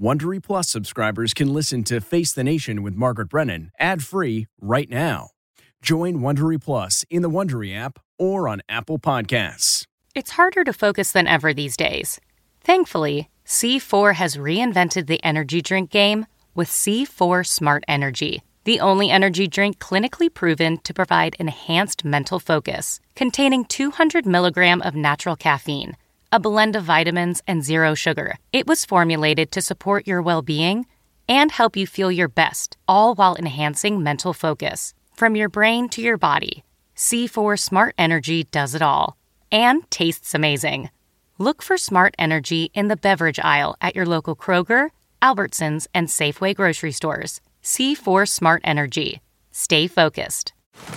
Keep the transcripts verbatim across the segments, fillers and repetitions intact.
Wondery Plus subscribers can listen to Face the Nation with Margaret Brennan ad-free right now. Join Wondery Plus in the Wondery app or on Apple Podcasts. It's harder to focus than ever these days. Thankfully, C four has reinvented the energy drink game with C four Smart Energy, the only energy drink clinically proven to provide enhanced mental focus, containing two hundred milligrams of natural caffeine, a blend of vitamins, and zero sugar. It was formulated to support your well-being and help you feel your best, all while enhancing mental focus. From your brain to your body, C four Smart Energy does it all and tastes amazing. Look for Smart Energy in the beverage aisle at your local Kroger, Albertsons, and Safeway grocery stores. C four Smart Energy. Stay focused.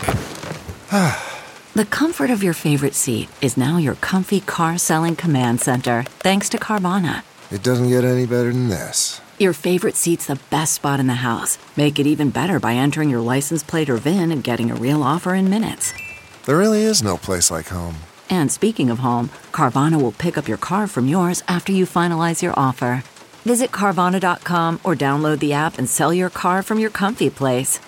The comfort of your favorite seat is now your comfy car-selling command center, thanks to Carvana. It doesn't get any better than this. Your favorite seat's the best spot in the house. Make it even better by entering your license plate or V I N and getting a real offer in minutes. There really is no place like home. And speaking of home, Carvana will pick up your car from yours after you finalize your offer. Visit Carvana dot com or download the app and sell your car from your comfy place.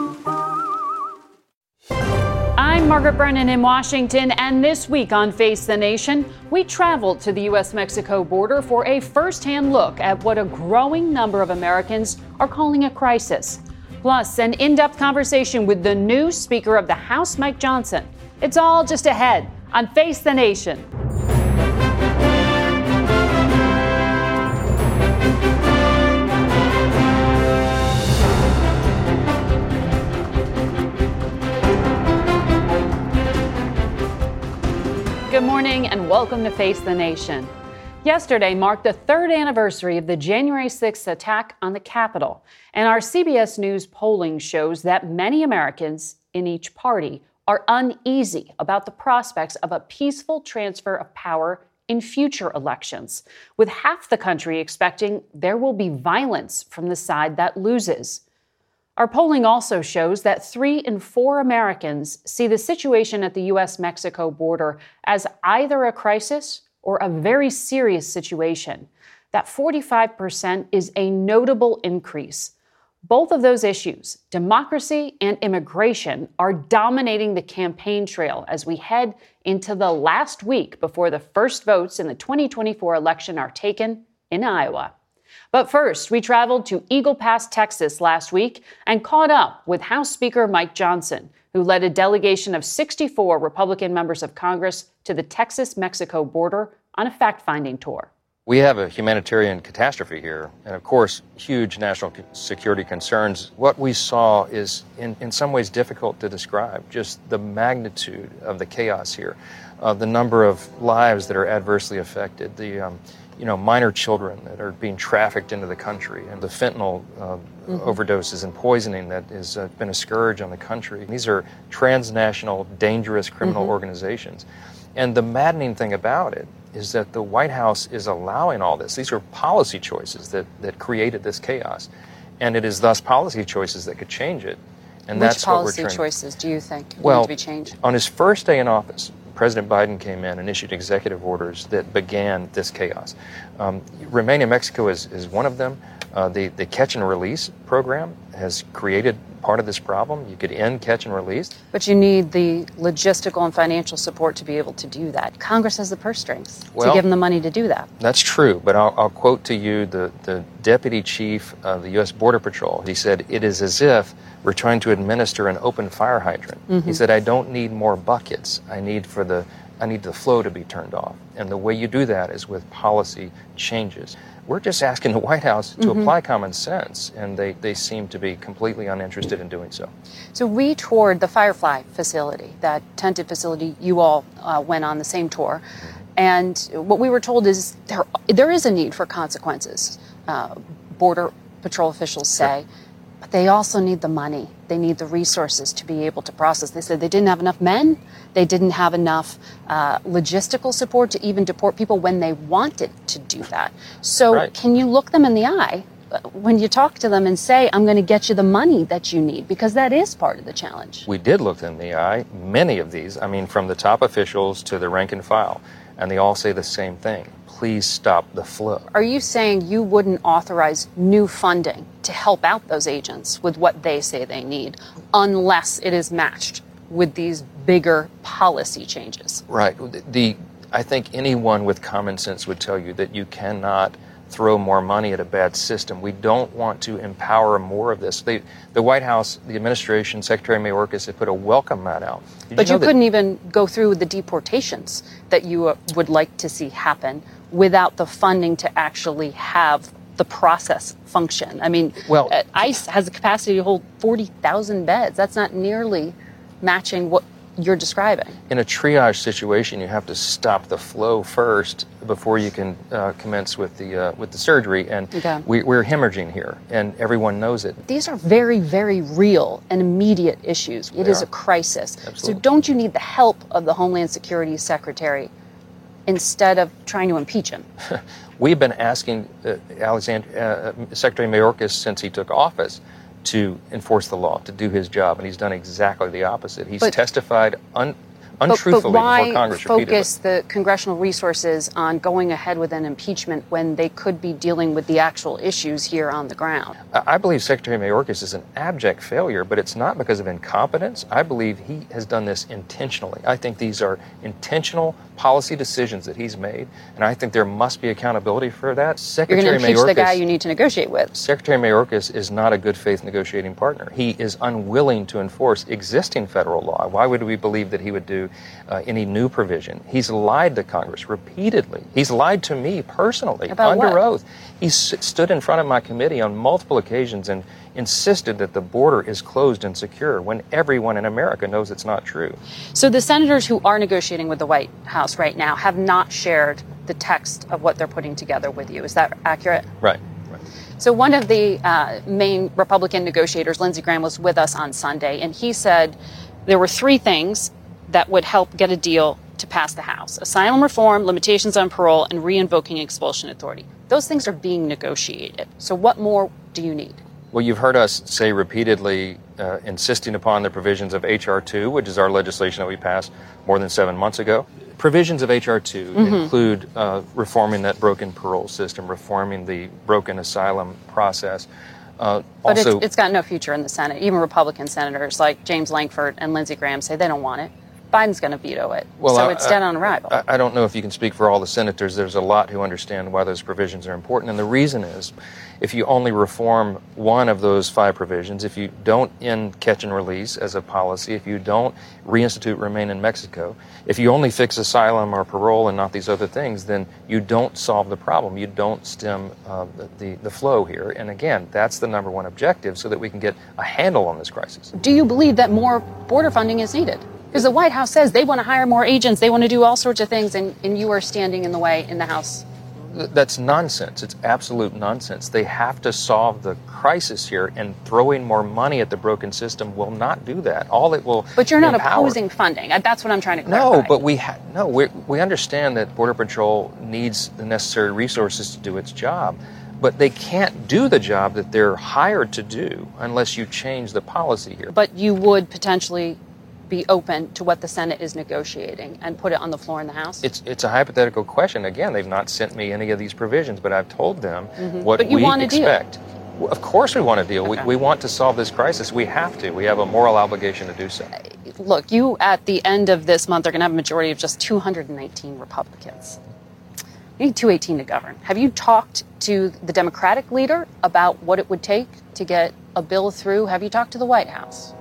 I'm Margaret Brennan in Washington, and this week on Face the Nation, we traveled to the U S Mexico border for a first-hand look at what a growing number of Americans are calling a crisis. Plus, an in-depth conversation with the new Speaker of the House, Mike Johnson. It's all just ahead on Face the Nation. Good morning and welcome to Face the Nation. Yesterday marked the third anniversary of the January sixth attack on the Capitol, and our C B S News polling shows that many Americans in each party are uneasy about the prospects of a peaceful transfer of power in future elections, with half the country expecting there will be violence from the side that loses. Our polling also shows that three in four Americans see the situation at the U S Mexico border as either a crisis or a very serious situation. That forty-five percent is a notable increase. Both of those issues, democracy and immigration, are dominating the campaign trail as we head into the last week before the first votes in the twenty twenty-four election are taken in Iowa. But first, we traveled to Eagle Pass, Texas last week and caught up with House Speaker Mike Johnson, who led a delegation of sixty-four Republican members of Congress to the Texas-Mexico border on a fact-finding tour. We have a humanitarian catastrophe here, and of course, huge national security concerns. What we saw is, in, in some ways, difficult to describe, just the magnitude of the chaos here, uh, the number of lives that are adversely affected, the um, you know, minor children that are being trafficked into the country, and the fentanyl uh, mm-hmm. overdoses and poisoning that has uh, been a scourge on the country. These are transnational, dangerous criminal mm-hmm. organizations. And the maddening thing about it is that the White House is allowing all this. These are policy choices that, that created this chaos. And it is thus policy choices that could change it. And Which that's what we're policy trying. choices do you think well, need to be changed? On his first day in office, President Biden came in and issued executive orders that began this chaos. Um, Remain in Mexico is, is one of them. Uh, the, the catch and release program has created part of this problem. You could end catch and release. But you need the logistical and financial support to be able to do that. Congress has the purse strings well, to give them the money to do that. That's true, but I'll, I'll quote to you the, the deputy chief of the U S Border Patrol. He said, "It is as if we're trying to administer an open fire hydrant." Mm-hmm. He said, "I don't need more buckets. I need for the I need the flow to be turned off. And the way you do that is with policy changes." We're just asking the White House to mm-hmm. apply common sense, and they, they seem to be completely uninterested in doing so. So we toured the Firefly facility, that tented facility. You all uh, went on the same tour. And what we were told is there there is a need for consequences, uh, Border Patrol officials say. Sure. But they also need the money. They need the resources to be able to process. They said they didn't have enough men. They didn't have enough uh, logistical support to even deport people when they wanted to do that. So right. Can you look them in the eye when you talk to them and say, "I'm going to get you the money that you need," because that is part of the challenge? We did look them in the eye. Many of these, I mean, from the top officials to the rank and file. and they all say the same thing. Please stop the flow. Are you saying you wouldn't authorize new funding to help out those agents with what they say they need unless it is matched with these bigger policy changes? Right. The I think anyone with common sense would tell you that you cannot throw more money at a bad system. We don't want to empower more of this. They, the White House, the administration, Secretary Mayorkas have put a welcome mat out. Did but you, you know couldn't that, even go through with the deportations that you uh, would like to see happen without the funding to actually have the process function. I mean, well, uh, ICE has the capacity to hold forty thousand beds. That's not nearly matching what you're describing. In a triage situation, you have to stop the flow first before you can uh, commence with the uh, with the surgery. And okay. we, we're hemorrhaging here, and everyone knows it. These are very, very real and immediate issues. It They is are. a crisis. Absolutely. So don't you need the help of the Homeland Security Secretary instead of trying to impeach him? We've been asking uh, Alexander, uh, Secretary Mayorkas since he took office to enforce the law, to do his job, and he's done exactly the opposite. He's But- testified un, But, untruthfully but why before Congress repeatedly. focus the congressional resources on going ahead with an impeachment when they could be dealing with the actual issues here on the ground? I believe Secretary Mayorkas is an abject failure, but it's not because of incompetence. I believe he has done this intentionally. I think these are intentional policy decisions that he's made, and I think there must be accountability for that. You're Secretary going to impeach Mayorkas, the guy you need to negotiate with. Secretary Mayorkas is not a good faith negotiating partner. He is unwilling to enforce existing federal law. Why would we believe that he would do uh, any new provision? He's lied to Congress repeatedly. He's lied to me personally About under what? oath. He s- stood in front of my committee on multiple occasions and insisted that the border is closed and secure when everyone in America knows it's not true. So the senators who are negotiating with the White House right now have not shared the text of what they're putting together with you. Is that accurate? Right. right. So one of the uh, main Republican negotiators, Lindsey Graham, was with us on Sunday, and he said there were three things that would help get a deal to pass the House: asylum reform, limitations on parole, and re-invoking expulsion authority. Those things are being negotiated. So what more do you need? Well, you've heard us say repeatedly, uh, insisting upon the provisions of H R two, which is our legislation that we passed more than seven months ago. Provisions of H R two mm-hmm. include uh, reforming that broken parole system, reforming the broken asylum process. Uh, but also, it's, it's got no future in the Senate. Even Republican senators like James Lankford and Lindsey Graham say they don't want it. Biden's going to veto it. Well, so I, it's dead on arrival. I, I don't know if you can speak for all the senators. There's a lot who understand why those provisions are important. And the reason is, if you only reform one of those five provisions, if you don't end catch and release as a policy, if you don't reinstitute remain in Mexico, if you only fix asylum or parole and not these other things, then you don't solve the problem. You don't stem uh, the, the, the flow here. And again, that's the number one objective so that we can get a handle on this crisis. Do you believe that more border funding is needed? Because the White House says they want to hire more agents, they want to do all sorts of things, and, and you are standing in the way in the House. That's nonsense. It's absolute nonsense. They have to solve the crisis here, and throwing more money at the broken system will not do that. All it will But you're not empower. opposing funding. That's what I'm trying to clarify. No, but we ha- no, we we understand that Border Patrol needs the necessary resources to do its job. But they can't do the job that they're hired to do unless you change the policy here. But you would potentially be open to what the Senate is negotiating and put it on the floor in the House? It's it's a hypothetical question. Again, they've not sent me any of these provisions, but I've told them mm-hmm. what but you we want a expect. Deal. Of course we want a deal. Okay. We, we want to solve this crisis. We have to. We have a moral obligation to do so. Look, you at the end of this month are going to have a majority of just two hundred nineteen Republicans. You need two eighteen to govern. Have you talked to the Democratic leader about what it would take to get a bill through? Have you talked to the White House?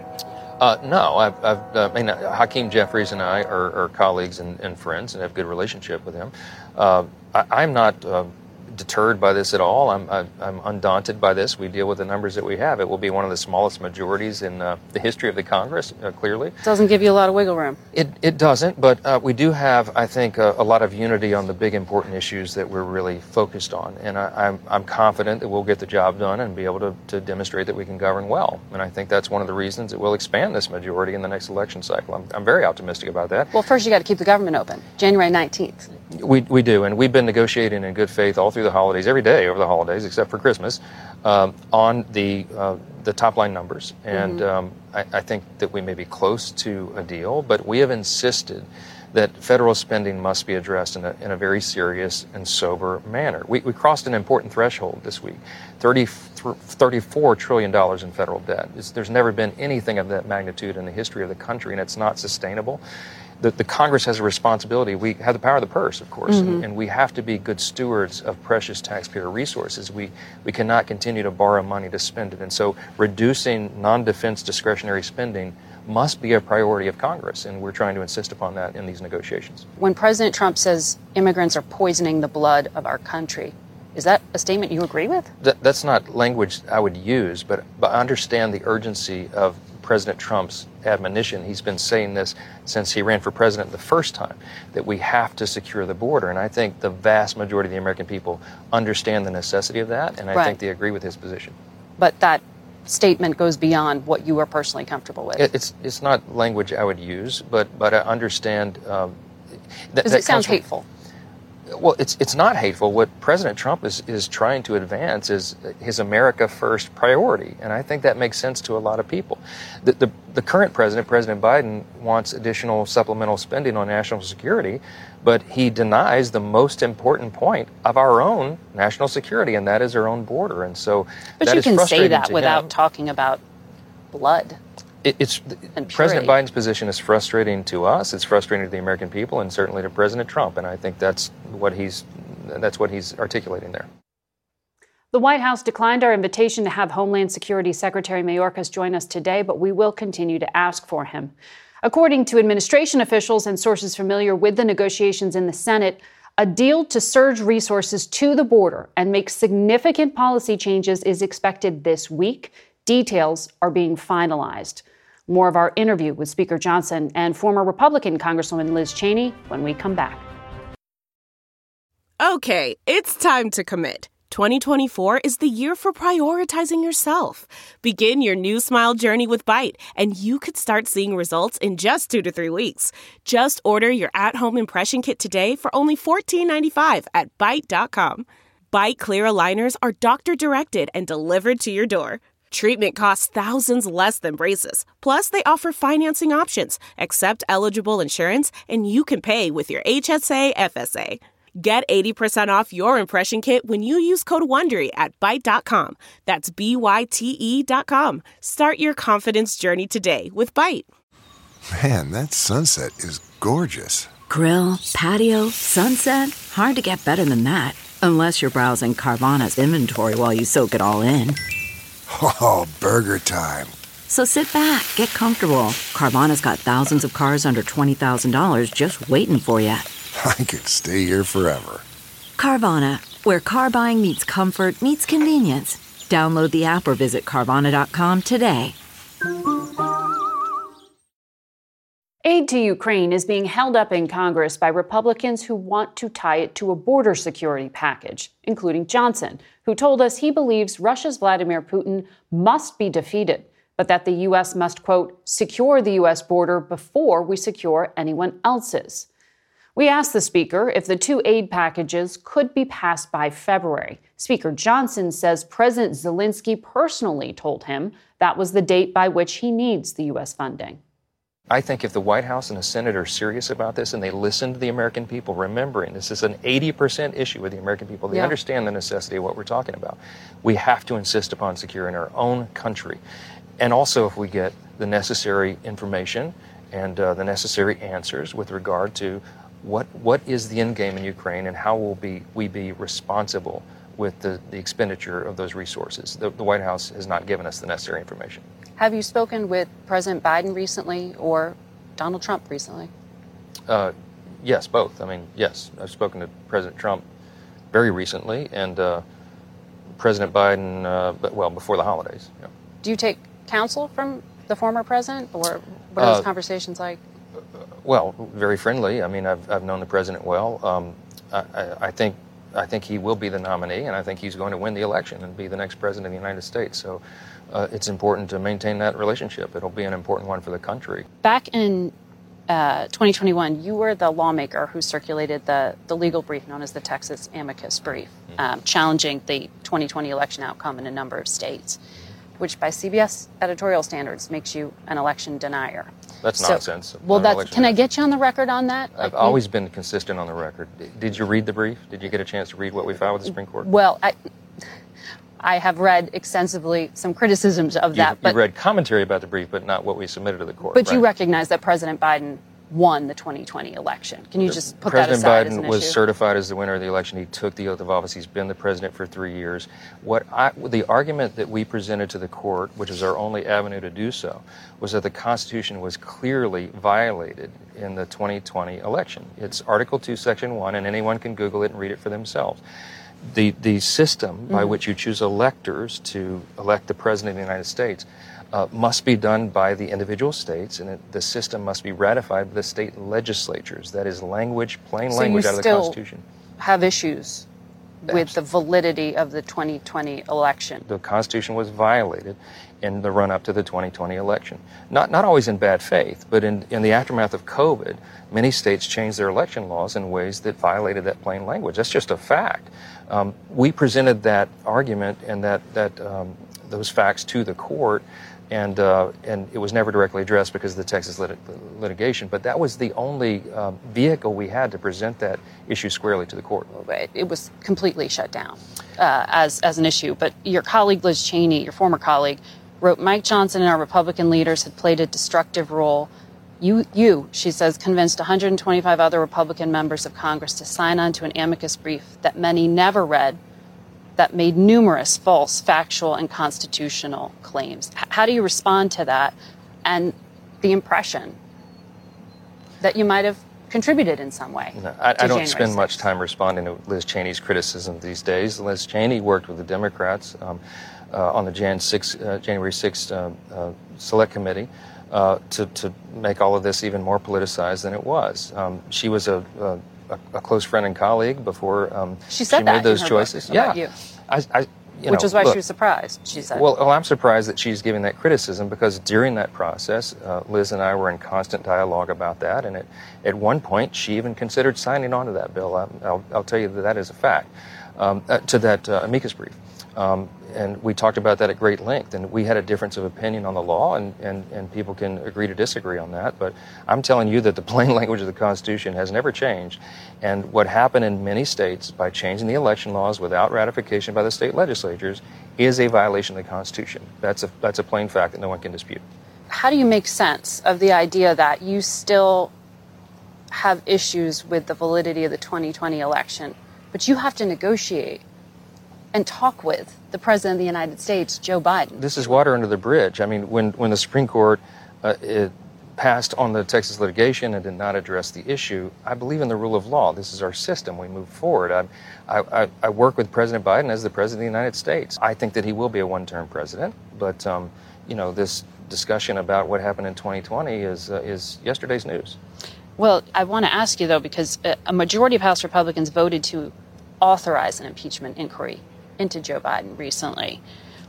Uh, no, I've, I've, uh, I mean, Hakeem Jeffries and I are, are colleagues and, and friends and have a good relationship with him. Uh, I, I'm not uh, deterred by this at all. I'm, I'm, I'm undaunted by this. We deal with the numbers that we have. It will be one of the smallest majorities in uh, the history of the Congress, uh, clearly. Doesn't give you a lot of wiggle room. It, it doesn't, but uh, we do have, I think, a, a lot of unity on the big important issues that we're really focused on. And I, I'm, I'm confident that we'll get the job done and be able to, to demonstrate that we can govern well. And I think that's one of the reasons that we'll expand this majority in the next election cycle. I'm, I'm very optimistic about that. Well, first you got to keep the government open. January nineteenth. We, we do, and we've been negotiating in good faith all through the holidays, every day over the holidays, except for Christmas, um, on the uh, the top line numbers. And mm-hmm. um, I, I think that we may be close to a deal, but we have insisted that federal spending must be addressed in a, in a very serious and sober manner. We, we crossed an important threshold this week, thirty-four trillion dollars in federal debt. It's, there's never been anything of that magnitude in the history of the country, and it's not sustainable. The, the Congress has a responsibility. We have the power of the purse, of course, mm-hmm. and, and we have to be good stewards of precious taxpayer resources. We we cannot continue to borrow money to spend it. And so reducing non-defense discretionary spending must be a priority of Congress, and we're trying to insist upon that in these negotiations. When President Trump says immigrants are poisoning the blood of our country, is that a statement you agree with? That, that's not language I would use, but, but I understand the urgency of President Trump's admonition. He's been saying this since he ran for president the first time, that we have to secure the border. And I think the vast majority of the American people understand the necessity of that, and I right. think they agree with his position. But that statement goes beyond what you are personally comfortable with. It, it's it's not language I would use, but but I understand. Um, that, Because that it sounds from, hateful. Well, it's it's not hateful. What President Trump is, is trying to advance is his America First priority, and I think that makes sense to a lot of people. The, the, the current president, President Biden, wants additional supplemental spending on national security, but he denies the most important point of our own national security, and that is our own border. And so, but that you is can say that to without him. talking about blood. It's President Biden's position is frustrating to us. It's frustrating to the American people, and certainly to President Trump. And I think that's what he's that's what he's articulating there. The White House declined our invitation to have Homeland Security Secretary Mayorkas join us today, but we will continue to ask for him. According to administration officials and sources familiar with the negotiations in the Senate, a deal to surge resources to the border and make significant policy changes is expected this week. Details are being finalized. More of our interview with Speaker Johnson and former Republican Congresswoman Liz Cheney when we come back. Okay, it's time to commit. twenty twenty-four is the year for prioritizing yourself. Begin your new smile journey with Byte, and you could start seeing results in just two to three weeks. Just order your at-home impression kit today for only fourteen ninety-five at byte dot com. Byte clear aligners are doctor-directed and delivered to your door. Treatment costs thousands less than braces. Plus, they offer financing options, accept eligible insurance, and you can pay with your H S A F S A. Get eighty percent off your impression kit when you use code WONDERY at byte dot com. That's B Y T E dot com. Start your confidence journey today with Byte. Man, that sunset is gorgeous. Grill, patio, sunset. Hard to get better than that. Unless you're browsing Carvana's inventory while you soak it all in. Oh, burger time. So sit back, get comfortable. Carvana's got thousands of cars under twenty thousand dollars just waiting for you. I could stay here forever. Carvana, where car buying meets comfort, meets convenience. Download the app or visit Carvana dot com today. Aid to Ukraine is being held up in Congress by Republicans who want to tie it to a border security package, including Johnson, who told us he believes Russia's Vladimir Putin must be defeated, but that the U S must, quote, secure the U S border before we secure anyone else's. We asked the Speaker if the two aid packages could be passed by February. Speaker Johnson says President Zelensky personally told him that was the date by which he needs the U S funding. I think if the White House and the Senate are serious about this and they listen to the American people, remembering this is an eighty percent issue with the American people, they yeah. understand the necessity of what we're talking about. We have to insist upon securing our own country. And also if we get the necessary information and uh, the necessary answers with regard to what what is the end game in Ukraine and how will be, we be responsible with the, the expenditure of those resources. The, the White House has not given us the necessary information. Have you spoken with President Biden recently or Donald Trump recently? Uh, yes, both. I mean, yes, I've spoken to President Trump very recently and uh, President Biden, uh, but, well, before the holidays. Yeah. Do you take counsel from the former president, or what are those uh, conversations like? Well, very friendly. I mean, I've, I've known the president well. Um, I, I, I think I think he will be the nominee, and I think he's going to win the election and be the next president of the United States. So uh, it's important to maintain that relationship. It'll be an important one for the country. Back in uh, twenty twenty-one, you were the lawmaker who circulated the, the legal brief known as the Texas Amicus Brief, mm-hmm. um, challenging the twenty twenty election outcome in a number of states. which by C B S editorial standards makes you an election denier. That's so, nonsense. Well, that's, can I get you on the record on that? I've like, always you, been consistent on the record. Did you read the brief? Did you get a chance to read what we filed with the Supreme Court? Well, I, I have read extensively some criticisms of that. You, but you read commentary about the brief, but not what we submitted to the court. But right? you recognize that President Biden won the twenty twenty election. Can you just put President that aside Biden as an was issue? certified as the winner of the election. He took the oath of office. He's been the president for three years. What I, the argument that we presented to the court, which is our only avenue to do so, was that the Constitution was clearly violated in the twenty twenty election. It's Article two, Section one, and anyone can Google it and read it for themselves. The, the system by mm-hmm. which you choose electors to elect the president of the United States Uh, must be done by the individual states, and it, the system must be ratified by the state legislatures. That is language, plain so language you out of the still Constitution. Have issues with the validity of the twenty twenty election. The Constitution was violated in the run-up to the twenty twenty election. Not not always in bad faith, but in, in the aftermath of COVID, many states changed their election laws in ways that violated that plain language. That's just a fact. Um, we presented that argument and that that um, those facts to the court. And uh, and it was never directly addressed because of the Texas lit- litigation. But that was the only uh, vehicle we had to present that issue squarely to the court. It was completely shut down uh, as as an issue. But your colleague Liz Cheney, your former colleague, wrote Mike Johnson and our Republican leaders had played a destructive role. You, you, she says, convinced one hundred twenty-five other Republican members of Congress to sign on to an amicus brief that many never read, that made numerous false, factual, and constitutional claims. H- how do you respond to that and the impression that you might have contributed in some way? No, I, I don't January spend sixth? much time responding to Liz Cheney's criticism these days. Liz Cheney worked with the Democrats um, uh, on the Jan sixth, uh, January sixth uh, uh, Select Committee uh, to, to make all of this even more politicized than it was. Um, she was a, a A, a close friend and colleague before um, she, said she that made those in her choices. Book yeah, about you. I, I, you Which know, is why look, she was surprised, she said. Well, well, I'm surprised that she's giving that criticism because during that process, uh, Liz and I were in constant dialogue about that, and at, at one point she even considered signing on to that bill. I, I'll, I'll tell you that that is a fact, um, uh, to that uh, amicus brief. Um, and we talked about that at great length, and we had a difference of opinion on the law, and, and, and people can agree to disagree on that. But I'm telling you that the plain language of the Constitution has never changed. And what happened in many states by changing the election laws without ratification by the state legislatures is a violation of the Constitution. That's a, that's a plain fact that no one can dispute. How do you make sense of the idea that you still have issues with the validity of the twenty twenty election, but you have to negotiate and talk with the President of the United States, Joe Biden? This is water under the bridge. I mean, when, when the Supreme Court uh, it passed on the Texas litigation and did not address the issue, I believe in the rule of law. This is our system. We move forward. I, I, I work with President Biden as the President of the United States. I think that he will be a one-term president, but, um, you know, this discussion about what happened in twenty twenty is, uh, is yesterday's news. Well, I want to ask you, though, because a majority of House Republicans voted to authorize an impeachment inquiry into Joe Biden recently.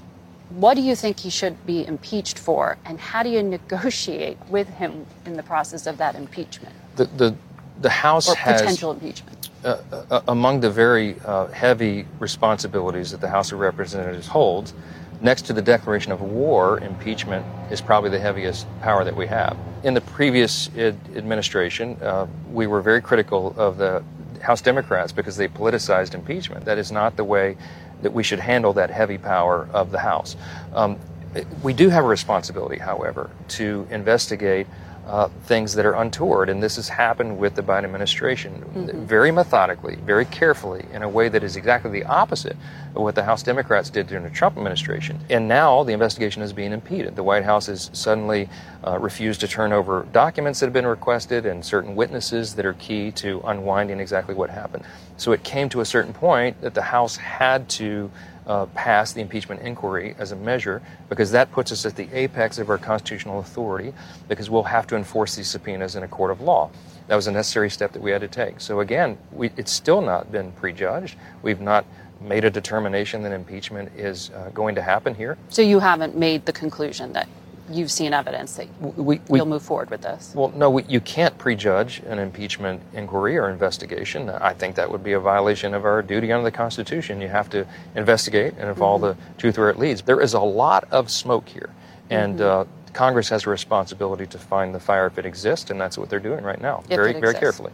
What do you think he should be impeached for, and how do you negotiate with him in the process of that impeachment? The the, the House or has potential impeachment. Uh, uh, among the very uh, heavy responsibilities that the House of Representatives holds, next to the declaration of war, impeachment is probably the heaviest power that we have. In the previous ad- administration, uh, we were very critical of the House Democrats because they politicized impeachment. That is not the way that we should handle that heavy power of the House. Um, we do have a responsibility, however, to investigate uh, things that are untoward, and this has happened with the Biden administration mm-hmm. very methodically, very carefully, in a way that is exactly the opposite of what the House Democrats did during the Trump administration. And now the investigation is being impeded. The White House has suddenly uh, refused to turn over documents that have been requested and certain witnesses that are key to unwinding exactly what happened. So it came to a certain point that the House had to Uh, pass the impeachment inquiry as a measure, because that puts us at the apex of our constitutional authority, because we'll have to enforce these subpoenas in a court of law. That was a necessary step that we had to take. So again, we, it's still not been prejudged. We've not made a determination that impeachment is uh, going to happen here. So you haven't made the conclusion that you've seen evidence that we, we, you'll move forward with this? Well, no, we, you can't prejudge an impeachment inquiry or investigation. I think that would be a violation of our duty under the Constitution. You have to investigate and follow mm-hmm. the truth where it leads. There is a lot of smoke here, and mm-hmm. uh, Congress has a responsibility to find the fire if it exists, and that's what they're doing right now, if very, very carefully.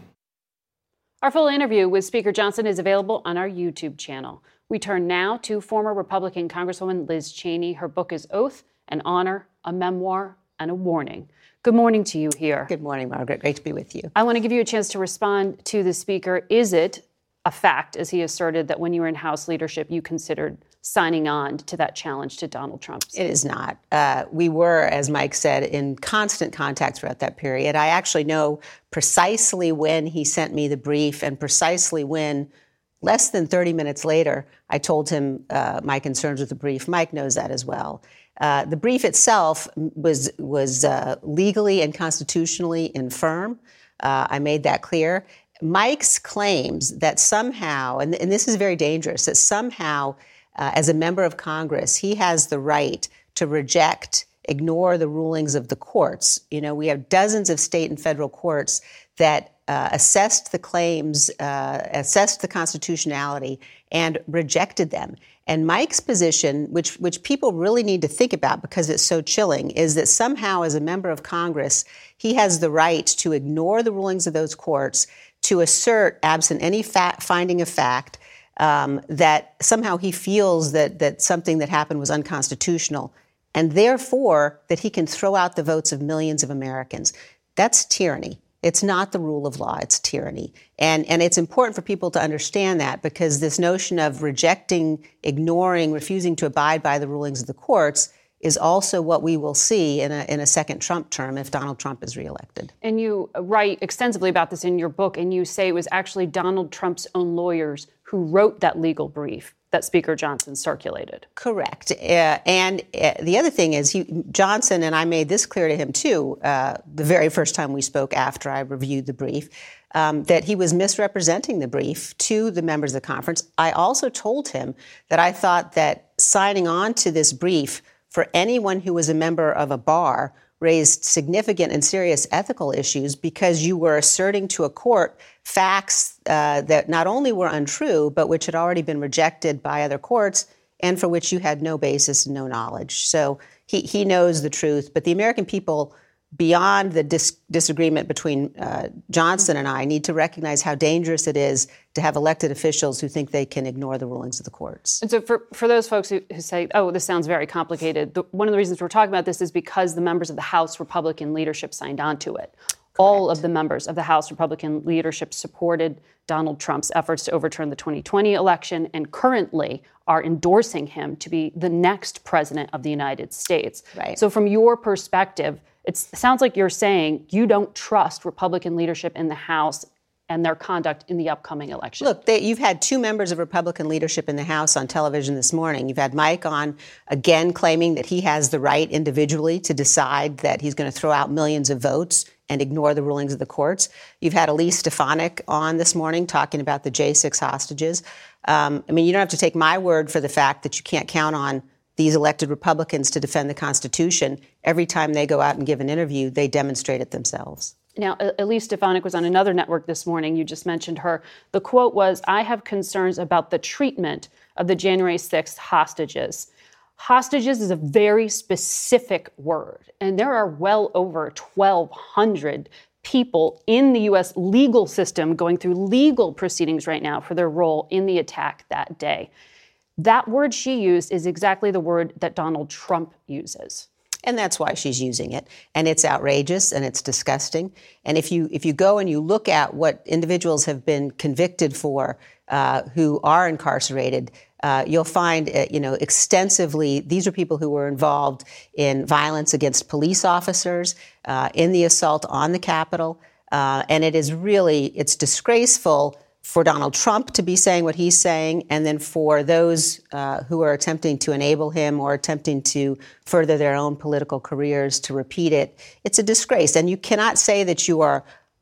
Our full interview with Speaker Johnson is available on our YouTube channel. We turn now to former Republican Congresswoman Liz Cheney. Her book is Oath, an Honor, a Memoir, and a Warning. Good morning to you here. Good morning, Margaret. Great to be with you. I want to give you a chance to respond to the Speaker. Is it a fact, as he asserted, that when you were in House leadership, you considered signing on to that challenge to Donald Trump? It is not. Uh, we were, as Mike said, in constant contact throughout that period. I actually know precisely when he sent me the brief and precisely when, less than thirty minutes later, I told him uh, my concerns with the brief. Mike knows that as well. Uh, the brief itself was was uh, legally and constitutionally infirm. Uh, I made that clear. Mike's claims that somehow, and, and this is very dangerous, that somehow, uh, as a member of Congress, he has the right to reject, ignore the rulings of the courts. You know, we have dozens of state and federal courts that uh, assessed the claims, uh, assessed the constitutionality, and rejected them. And Mike's position, which which people really need to think about because it's so chilling, is that somehow as a member of Congress, he has the right to ignore the rulings of those courts, to assert, absent any fact, finding of fact, um, that somehow he feels that that something that happened was unconstitutional, and therefore that he can throw out the votes of millions of Americans. That's tyranny. It's not the rule of law, it's tyranny. And, and it's important for people to understand that because this notion of rejecting, ignoring, refusing to abide by the rulings of the courts is also what we will see in a, in a second Trump term if Donald Trump is reelected. And you write extensively about this in your book, and you say it was actually Donald Trump's own lawyers who wrote that legal brief that Speaker Johnson circulated. Correct. Uh, and uh, the other thing is, he, Johnson, and I made this clear to him, too, uh, the very first time we spoke after I reviewed the brief, um, that he was misrepresenting the brief to the members of the conference. I also told him that I thought that signing on to this brief for anyone who was a member of a bar raised significant and serious ethical issues because you were asserting to a court facts uh, that not only were untrue, but which had already been rejected by other courts and for which you had no basis and no knowledge. So he, he knows the truth. But the American people, beyond the dis- disagreement between uh, Johnson and I, need to recognize how dangerous it is to have elected officials who think they can ignore the rulings of the courts. And so for, for those folks who, who say, oh, this sounds very complicated, the, one of the reasons we're talking about this is because the members of the House Republican leadership signed on to it. Correct. All of the members of the House Republican leadership supported Donald Trump's efforts to overturn the twenty twenty election and currently are endorsing him to be the next president of the United States. Right. So from your perspective, it's, it sounds like you're saying you don't trust Republican leadership in the House and their conduct in the upcoming election. Look, they, you've had two members of Republican leadership in the House on television this morning. You've had Mike on, again, claiming that he has the right individually to decide that he's going to throw out millions of votes and ignore the rulings of the courts. You've had Elise Stefanik on this morning talking about the J six hostages. Um, I mean, you don't have to take my word for the fact that you can't count on these elected Republicans to defend the Constitution. Every time they go out and give an interview, they demonstrate it themselves. Now, Elise Stefanik was on another network this morning. You just mentioned her. The quote was, I have concerns about the treatment of the January sixth hostages. Hostages is a very specific word, and there are well over twelve hundred people in the U S legal system going through legal proceedings right now for their role in the attack that day. That word she used is exactly the word that Donald Trump uses. And that's why she's using it. And it's outrageous and it's disgusting. And if you if you go and you look at what individuals have been convicted for uh, who are incarcerated, uh, you'll find, uh, you know, extensively, these are people who were involved in violence against police officers, uh, in the assault on the Capitol. Uh, and it is really, it's disgraceful for Donald Trump to be saying what he's saying, and then for those uh, who are attempting to enable him or attempting to further their own political careers to repeat it. It's a disgrace. And you cannot say that you are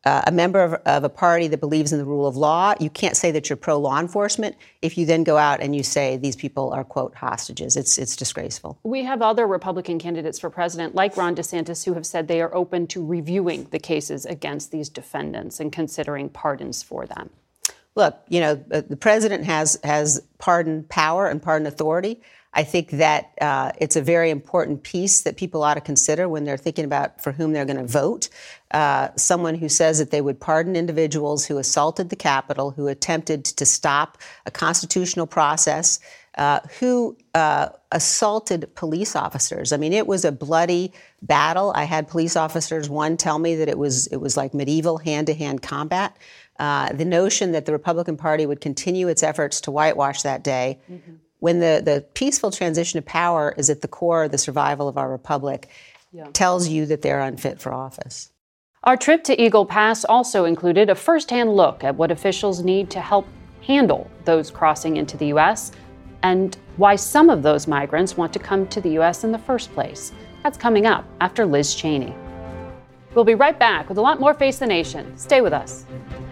uh, a member of, of a party that believes in the rule of law. You can't say that you're pro-law enforcement if you then go out and you say these people are, quote, hostages. It's it's disgraceful. We have other Republican candidates for president, like Ron DeSantis, who have said they are open to reviewing the cases against these defendants and considering pardons for them. Look, you know, the president has has pardon power and pardon authority. I think that uh, it's a very important piece that people ought to consider when they're thinking about for whom they're going to vote. Uh, someone who says that they would pardon individuals who assaulted the Capitol, who attempted to stop a constitutional process, uh, who uh, assaulted police officers. I mean, it was a bloody battle. I had police officers, one, tell me that it was it was like medieval hand-to-hand combat. Uh, the notion that the Republican Party would continue its efforts to whitewash that day, mm-hmm. when the, the peaceful transition of power is at the core of the survival of our republic, yeah. tells you that they're unfit for office. Our trip to Eagle Pass also included a firsthand look at what officials need to help handle those crossing into the U S and why some of those migrants want to come to the U S in the first place. That's coming up after Liz Cheney. We'll be right back with a lot more Face the Nation. Stay with us.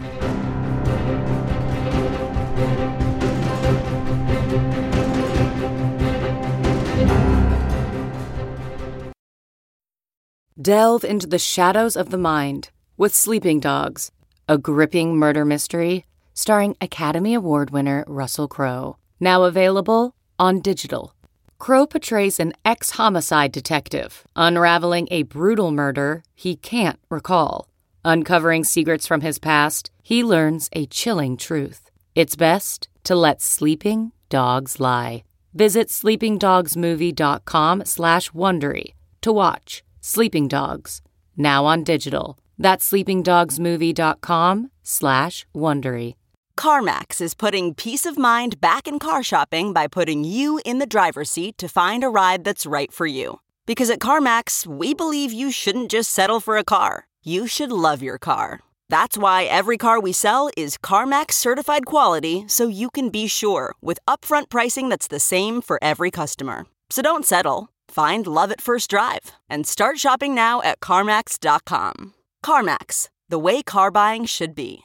Delve into the shadows of the mind with Sleeping Dogs, a gripping murder mystery starring Academy Award winner Russell Crowe. Now available on digital. Crowe portrays an ex-homicide detective unraveling a brutal murder he can't recall. Uncovering secrets from his past, he learns a chilling truth. It's best to let sleeping dogs lie. Visit sleepingdogsmovie.com slash Wondery to watch Sleeping Dogs, now on digital. That's sleepingdogsmovie.com slash Wondery. CarMax is putting peace of mind back in car shopping by putting you in the driver's seat to find a ride that's right for you. Because at CarMax, we believe you shouldn't just settle for a car. You should love your car. That's why every car we sell is CarMax certified quality, so you can be sure with upfront pricing that's the same for every customer. So don't settle. Find love at first drive and start shopping now at CarMax dot com. CarMax, the way car buying should be.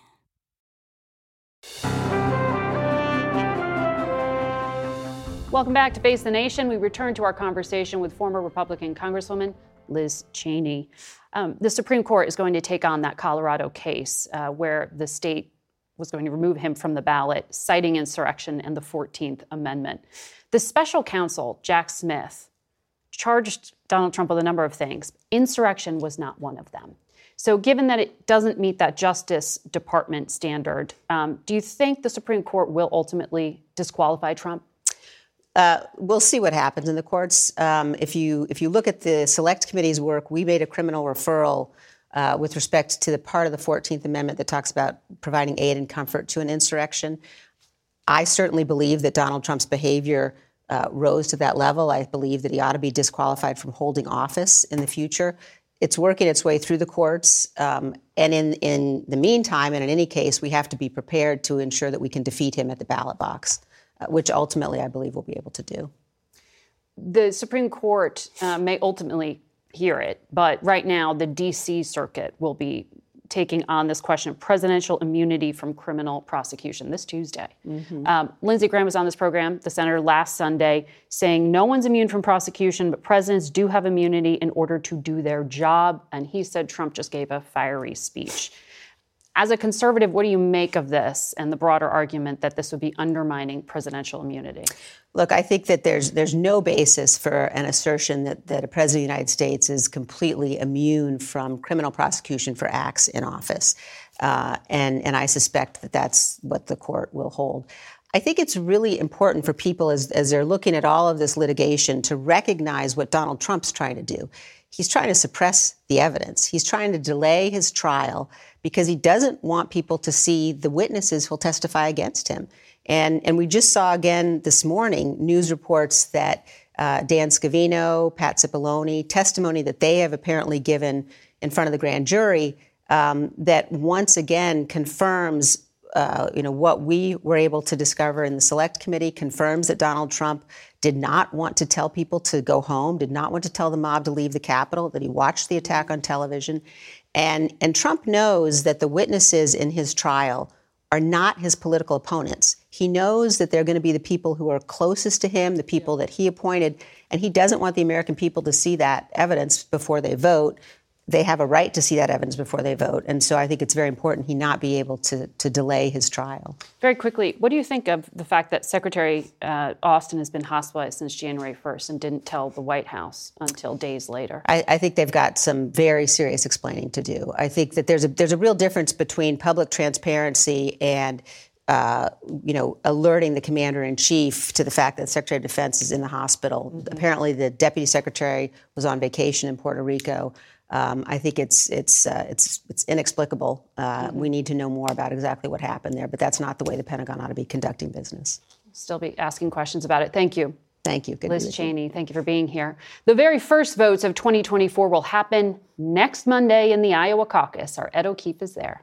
Welcome back to Face the Nation. We return to our conversation with former Republican Congresswoman Liz Cheney. Um, the Supreme Court is going to take on that Colorado case uh, where the state was going to remove him from the ballot, citing insurrection and the fourteenth Amendment. The special counsel, Jack Smith, charged Donald Trump with a number of things. Insurrection was not one of them. So given that it doesn't meet that Justice Department standard, um, do you think the Supreme Court will ultimately disqualify Trump? Uh, we'll see what happens in the courts. Um, if you if you look at the Select Committee's work, we made a criminal referral uh, with respect to the part of the fourteenth Amendment that talks about providing aid and comfort to an insurrection. I certainly believe that Donald Trump's behavior uh, rose to that level. I believe that he ought to be disqualified from holding office in the future. It's working its way through the courts. Um, and in, in the meantime, and in any case, we have to be prepared to ensure that we can defeat him at the ballot box, uh, which ultimately I believe we'll be able to do. The Supreme Court uh, may ultimately hear it, but right now the D C Circuit will be taking on this question of presidential immunity from criminal prosecution this Tuesday. Mm-hmm. Um, Lindsey Graham was on this program, the senator, last Sunday, saying no one's immune from prosecution, but presidents do have immunity in order to do their job. And he said Trump just gave a fiery speech. As a conservative, what do you make of this and the broader argument that this would be undermining presidential immunity? Look, I think that there's there's no basis for an assertion that, that a president of the United States is completely immune from criminal prosecution for acts in office. Uh, and, and I suspect that that's what the court will hold. I think it's really important for people as, as they're looking at all of this litigation to recognize what Donald Trump's trying to do. He's trying to suppress the evidence. He's trying to delay his trial because he doesn't want people to see the witnesses who'll testify against him. And, and we just saw again this morning news reports that uh, Dan Scavino, Pat Cipollone, testimony that they have apparently given in front of the grand jury um, that once again confirms uh, you know, what we were able to discover in the Select Committee confirms that Donald Trump did not want to tell people to go home, did not want to tell the mob to leave the Capitol, that he watched the attack on television. And, and Trump knows that the witnesses in his trial are not his political opponents. He knows that they're going to be the people who are closest to him, the people that he appointed, and he doesn't want the American people to see that evidence before they vote. They have a right to see that evidence before they vote. And so I think it's very important he not be able to, to delay his trial. Very quickly, what do you think of the fact that Secretary uh, Austin has been hospitalized since January first and didn't tell the White House until days later? I, I think they've got some very serious explaining to do. I think that there's a there's a real difference between public transparency and Uh, you know, alerting the commander-in-chief to the fact that the Secretary of Defense is in the hospital. Mm-hmm. Apparently, the deputy secretary was on vacation in Puerto Rico. Um, I think it's it's uh, it's it's inexplicable. Uh, mm-hmm. We need to know more about exactly what happened there, but that's not the way the Pentagon ought to be conducting business. Still be asking questions about it. Thank you. Thank you. Good Liz Cheney, thank you for being here. The very first votes of twenty twenty-four will happen next Monday in the Iowa caucus. Our Ed O'Keefe is there.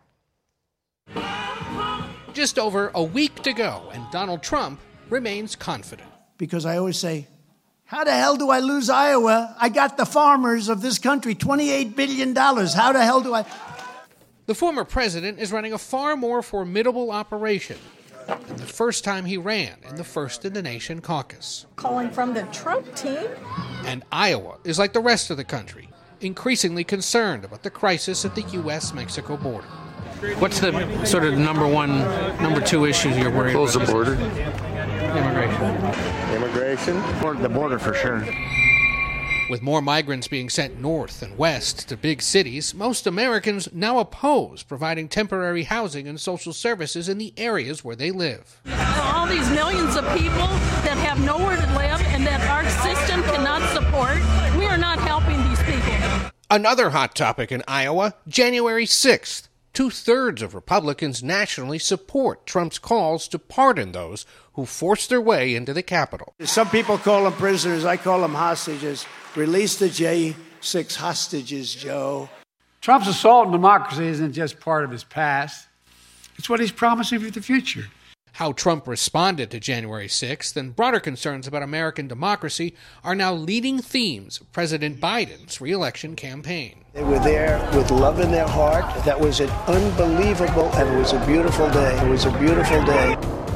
Just over a week to go, and Donald Trump remains confident. Because I always say, how the hell do I lose Iowa? I got the farmers of this country, twenty-eight billion dollars. How the hell do I... The former president is running a far more formidable operation than the first time he ran in the First in the Nation caucus. Calling from the Trump team? And Iowa is like the rest of the country, increasingly concerned about the crisis at the U S Mexico border. What's the sort of number one, number two issues you're worried Close about? Close the border. Immigration. Immigration. The border for sure. With more migrants being sent north and west to big cities, most Americans now oppose providing temporary housing and social services in the areas where they live. All these millions of people that have nowhere to live and that our system cannot support, we are not helping these people. Another hot topic in Iowa, January sixth. Two-thirds of Republicans nationally support Trump's calls to pardon those who forced their way into the Capitol. Some people call them prisoners. I call them hostages. Release the J six hostages, Joe. Trump's assault on democracy isn't just part of his past. It's what he's promising for the future. How Trump responded to January sixth and broader concerns about American democracy are now leading themes of President Biden's re-election campaign. They were there with love in their heart. That was an unbelievable, and it was a beautiful day. It was a beautiful day.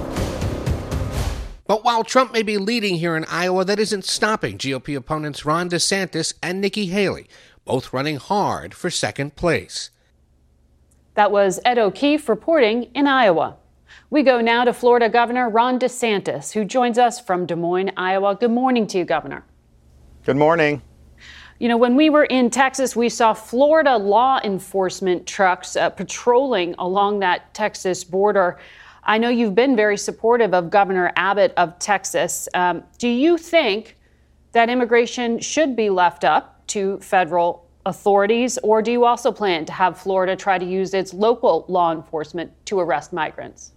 But while Trump may be leading here in Iowa, that isn't stopping G O P opponents Ron DeSantis and Nikki Haley, both running hard for second place. That was Ed O'Keefe reporting in Iowa. We go now to Florida Governor Ron DeSantis, who joins us from Des Moines, Iowa. Good morning to you, Governor. Good morning. You know, when we were in Texas, we saw Florida law enforcement trucks uh, patrolling along that Texas border. I know you've been very supportive of Governor Abbott of Texas. Um, do you think that immigration should be left up to federal authorities, or do you also plan to have Florida try to use its local law enforcement to arrest migrants?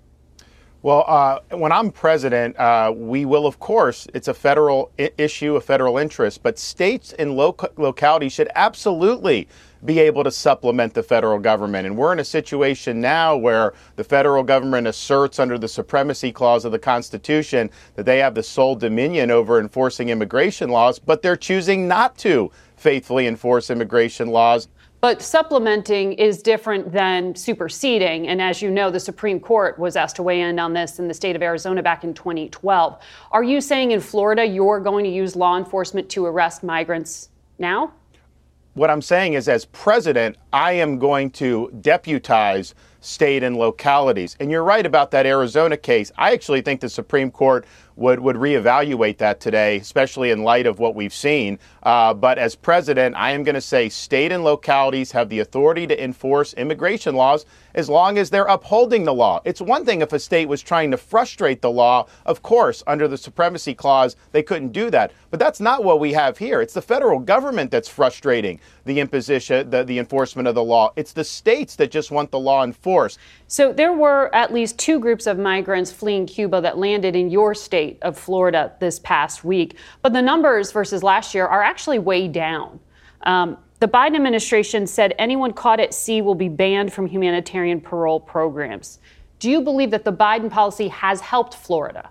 Well, uh, when I'm president, uh, we will, of course, it's a federal I- issue, a federal interest, but states and local localities should absolutely be able to supplement the federal government. And we're in a situation now where the federal government asserts under the supremacy clause of the Constitution that they have the sole dominion over enforcing immigration laws, but they're choosing not to faithfully enforce immigration laws. But supplementing is different than superseding. And as you know, the Supreme Court was asked to weigh in on this in the state of Arizona back in twenty twelve. Are you saying in Florida you're going to use law enforcement to arrest migrants now? What I'm saying is, as president, I am going to deputize state and localities. And you're right about that Arizona case. I actually think the Supreme Court would, would reevaluate that today, especially in light of what we've seen. Uh, but as president, I am going to say state and localities have the authority to enforce immigration laws as long as they're upholding the law. It's one thing if a state was trying to frustrate the law. Of course, under the supremacy clause, they couldn't do that. But that's not what we have here. It's the federal government that's frustrating the imposition, the, the enforcement of the law. It's the states that just want the law enforced. So there were at least two groups of migrants fleeing Cuba that landed in your state of Florida this past week. But the numbers versus last year are actually way down. Um, the Biden administration said anyone caught at sea will be banned from humanitarian parole programs. Do you believe that the Biden policy has helped Florida?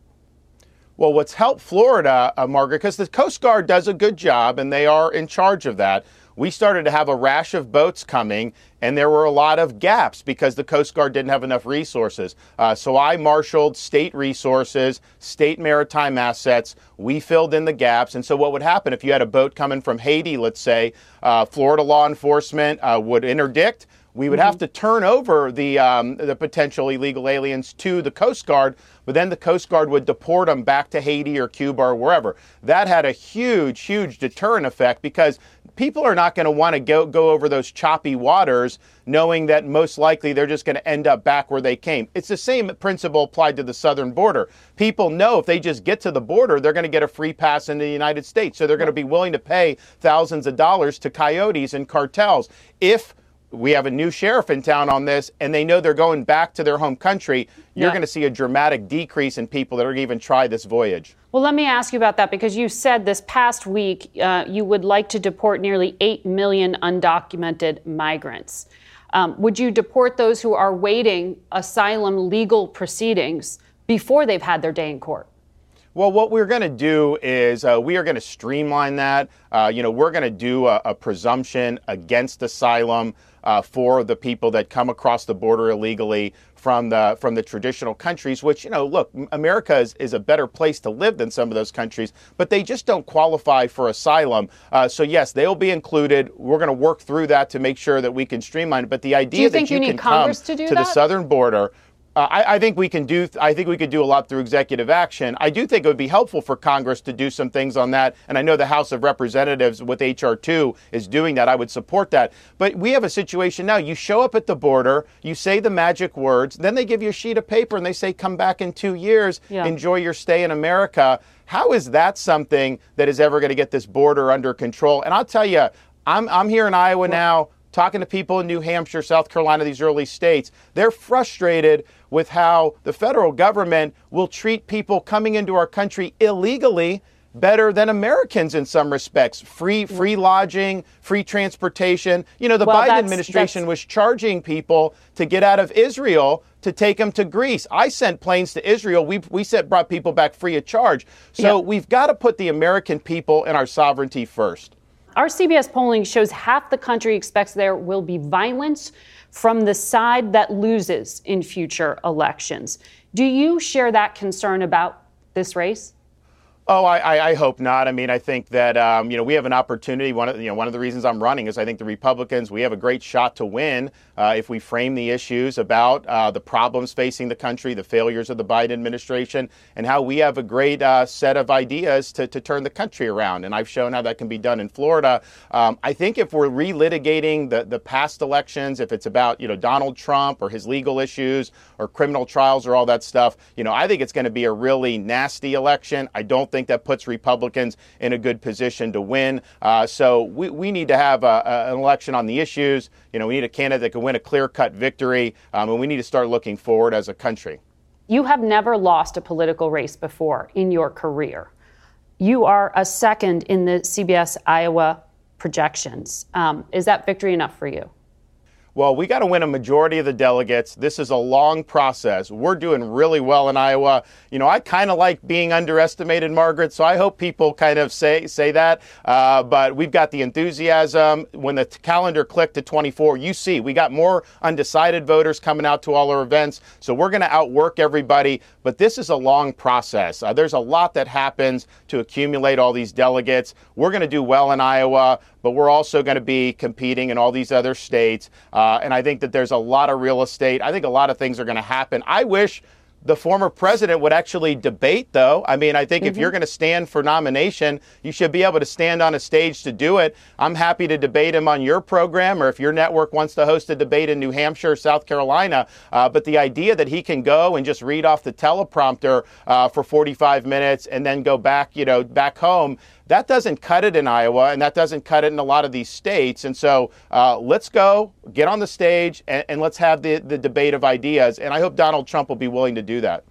Well, what's helped Florida, uh, Margaret, because the Coast Guard does a good job and they are in charge of that. We started to have a rash of boats coming, and there were a lot of gaps because the Coast Guard didn't have enough resources. Uh, so I marshaled state resources, state maritime assets. We filled in the gaps. And so what would happen if you had a boat coming from Haiti, let's say, uh, Florida law enforcement uh, would interdict. We would mm-hmm. have to turn over the um, the potential illegal aliens to the Coast Guard, but then the Coast Guard would deport them back to Haiti or Cuba or wherever. That had a huge, huge deterrent effect because people are not going to want to go go over those choppy waters knowing that most likely they're just going to end up back where they came. It's the same principle applied to the southern border. People know if they just get to the border, they're going to get a free pass into the United States. So they're going to be willing to pay thousands of dollars to coyotes and cartels. If we have a new sheriff in town on this, and they know they're going back to their home country, you're yeah. going to see a dramatic decrease in people that are going to even try this voyage. Well, let me ask you about that, because you said this past week uh, you would like to deport nearly eight million undocumented migrants. Um, would you deport those who are waiting asylum legal proceedings before they've had their day in court? Well, what we're going to do is uh, we are going to streamline that. Uh, you know, we're going to do a, a presumption against asylum uh, for the people that come across the border illegally from the from the traditional countries, which, you know, look, America is, is a better place to live than some of those countries, but they just don't qualify for asylum. Uh, so, yes, they'll be included. We're going to work through that to make sure that we can streamline it. But the idea do you that think you, you can need Congress come to, do to that? the southern border, Uh, I, I think we can do. I think we could do a lot through executive action. I do think it would be helpful for Congress to do some things on that. And I know the House of Representatives with H R two is doing that. I would support that. But we have a situation now. You show up at the border, you say the magic words, then they give you a sheet of paper and they say, come back in two years, yeah. enjoy your stay in America. How is that something that is ever going to get this border under control? And I'll tell you, I'm I'm here in Iowa now, talking to people in New Hampshire, South Carolina, these early states. They're frustrated with how the federal government will treat people coming into our country illegally better than Americans in some respects. Free free lodging, free transportation. You know, the well, Biden that's, administration that's... was charging people to get out of Israel to take them to Greece. I sent planes to Israel. We we sent brought people back free of charge. So yeah. we've got to put the American people and our sovereignty first. Our C B S polling shows half the country expects there will be violence from the side that loses in future elections. Do you share that concern about this race? Oh, I, I hope not. I mean, I think that, um, you know, we have an opportunity. One of, you know, one of the reasons I'm running is I think the Republicans, we have a great shot to win uh, if we frame the issues about uh, the problems facing the country, the failures of the Biden administration, and how we have a great uh, set of ideas to, to turn the country around. And I've shown how that can be done in Florida. Um, I think if we're relitigating the, the past elections, if it's about, you know, Donald Trump or his legal issues or criminal trials or all that stuff, you know, I think it's going to be a really nasty election. I don't think that puts Republicans in a good position to win. Uh, so we, we need to have a, a, an election on the issues. You know, we need a candidate that can win a clear-cut victory, um, and we need to start looking forward as a country. You have never lost a political race before in your career. You are a second in the C B S Iowa projections. Um, is that victory enough for you? Well, we got to win a majority of the delegates. This is a long process. We're doing really well in Iowa. You know, I kind of like being underestimated, Margaret, so I hope people kind of say say that. Uh, but we've got the enthusiasm. When the t- calendar clicked to twenty-four, you see, we got more undecided voters coming out to all our events. So we're going to outwork everybody. But this is a long process. Uh, there's a lot that happens to accumulate all these delegates. We're going to do well in Iowa, but we're also going to be competing in all these other states. Uh, and I think that there's a lot of real estate. I think a lot of things are going to happen. I wish the former president would actually debate, though. I mean, I think mm-hmm. if you're going to stand for nomination, you should be able to stand on a stage to do it. I'm happy to debate him on your program, or if your network wants to host a debate in New Hampshire or South Carolina. Uh, but the idea that he can go and just read off the teleprompter uh, for forty-five minutes and then go back, you know, back home, that doesn't cut it in Iowa, and that doesn't cut it in a lot of these states. And so uh, let's go, get on the stage, and, and let's have the, the debate of ideas. And I hope Donald Trump will be willing to do that.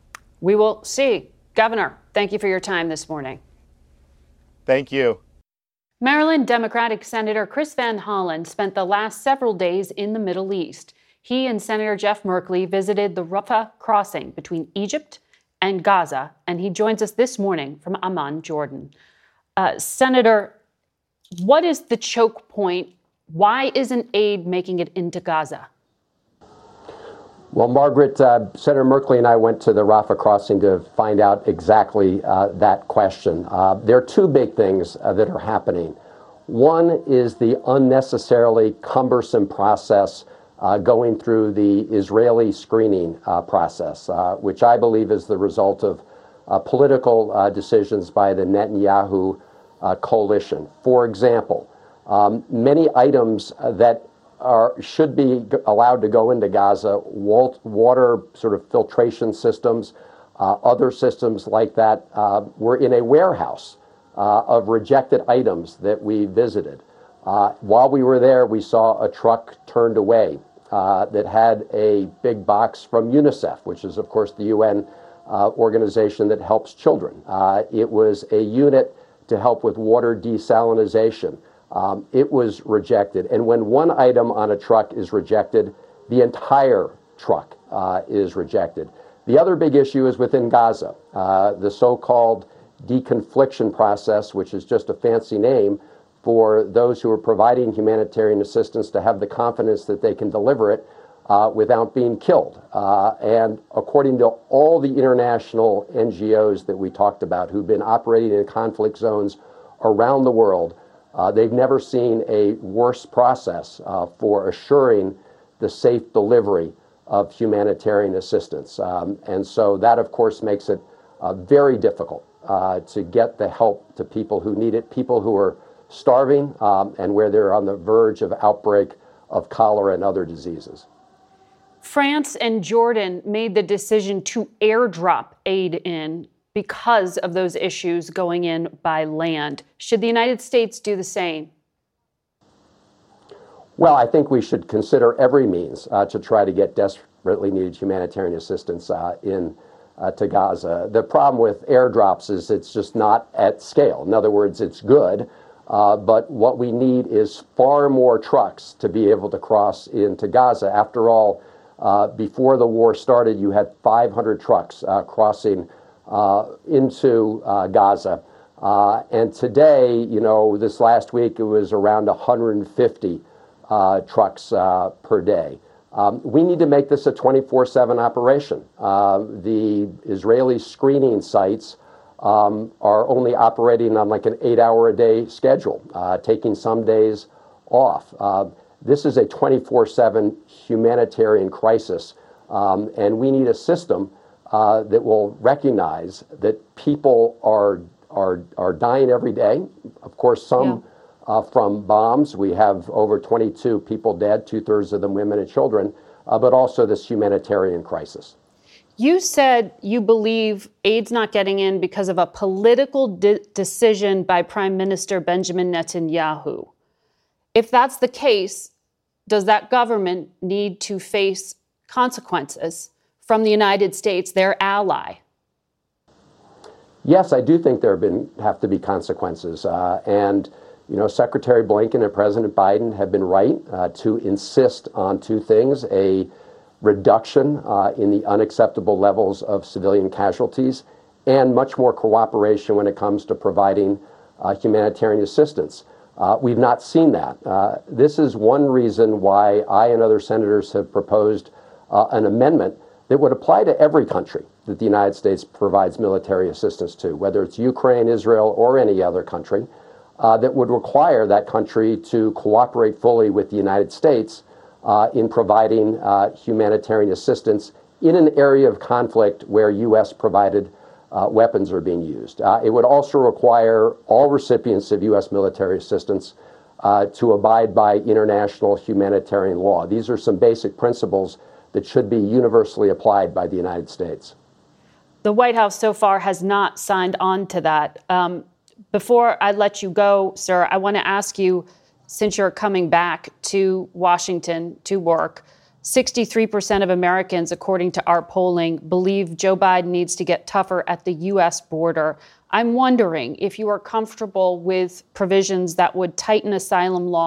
We will see. Governor, thank you for your time this morning. Thank you. Maryland Democratic Senator Chris Van Hollen spent the last several days in the Middle East. He and Senator Jeff Merkley visited the Rafah crossing between Egypt and Gaza, and he joins us this morning from Amman, Jordan. Uh, Senator, what is the choke point? Why isn't aid making it into Gaza? Well, Margaret, uh, Senator Merkley and I went to the Rafah crossing to find out exactly uh, that question. Uh, there are two big things uh, that are happening. One is the unnecessarily cumbersome process uh, going through the Israeli screening uh, process, uh, which I believe is the result of uh, political uh, decisions by the Netanyahu uh, coalition. For example, um, many items uh, that are should be allowed to go into Gaza, water sort of filtration systems, uh, other systems like that, uh, were in a warehouse uh, of rejected items that we visited. Uh, while we were there, we saw a truck turned away uh, that had a big box from UNICEF, which is, of course, the U N uh, organization that helps children. Uh, it was a unit to help with water desalinization. Um, it was rejected. And when one item on a truck is rejected, the entire truck uh, is rejected. The other big issue is within Gaza, uh, the so-called deconfliction process, which is just a fancy name for those who are providing humanitarian assistance to have the confidence that they can deliver it uh, without being killed. Uh, and according to all the international N G Os that we talked about who've been operating in conflict zones around the world, Uh, they've never seen a worse process uh, for assuring the safe delivery of humanitarian assistance. Um, and so that, of course, makes it uh, very difficult uh, to get the help to people who need it, people who are starving um, and where they're on the verge of outbreak of cholera and other diseases. France and Jordan made the decision to airdrop aid in because of those issues going in by land. Should the United States do the same? Well, I think we should consider every means uh, to try to get desperately needed humanitarian assistance uh, in uh, to Gaza. The problem with airdrops is it's just not at scale. In other words, it's good, uh, but what we need is far more trucks to be able to cross into Gaza. After all, uh, before the war started, you had five hundred trucks uh, crossing Uh, into uh, Gaza. Uh, and today, you know, this last week, it was around one hundred fifty uh, trucks uh, per day. Um, we need to make this a twenty-four seven operation. Uh, the Israeli screening sites um, are only operating on like an eight hour a day schedule, uh, taking some days off. Uh, this is a twenty-four seven humanitarian crisis, um, and we need a system Uh, that will recognize that people are are are dying every day. Of course, some yeah. uh, from bombs. We have over twenty-two people dead, two thirds of them women and children, uh, but also this humanitarian crisis. You said you believe aid's not getting in because of a political de- decision by Prime Minister Benjamin Netanyahu. If that's the case, does that government need to face consequences from the United States, their ally? Yes, I do think there have been have to be consequences. Uh, and, you know, Secretary Blinken and President Biden have been right uh, to insist on two things: a reduction uh, in the unacceptable levels of civilian casualties and much more cooperation when it comes to providing uh, humanitarian assistance. Uh, we've not seen that. Uh, this is one reason why I and other senators have proposed uh, an amendment that would apply to every country that the United States provides military assistance to, whether it's Ukraine, Israel, or any other country, uh, that would require that country to cooperate fully with the United States uh, in providing uh, humanitarian assistance in an area of conflict where U S provided uh, weapons are being used. Uh, it would also require all recipients of U S military assistance uh, to abide by international humanitarian law. These are some basic principles that should be universally applied by the United States. The White House so far has not signed on to that. Um, before I let you go, sir, I want to ask you, since you're coming back to Washington to work, sixty-three percent of Americans, according to our polling, believe Joe Biden needs to get tougher at the U S border. I'm wondering if you are comfortable with provisions that would tighten asylum law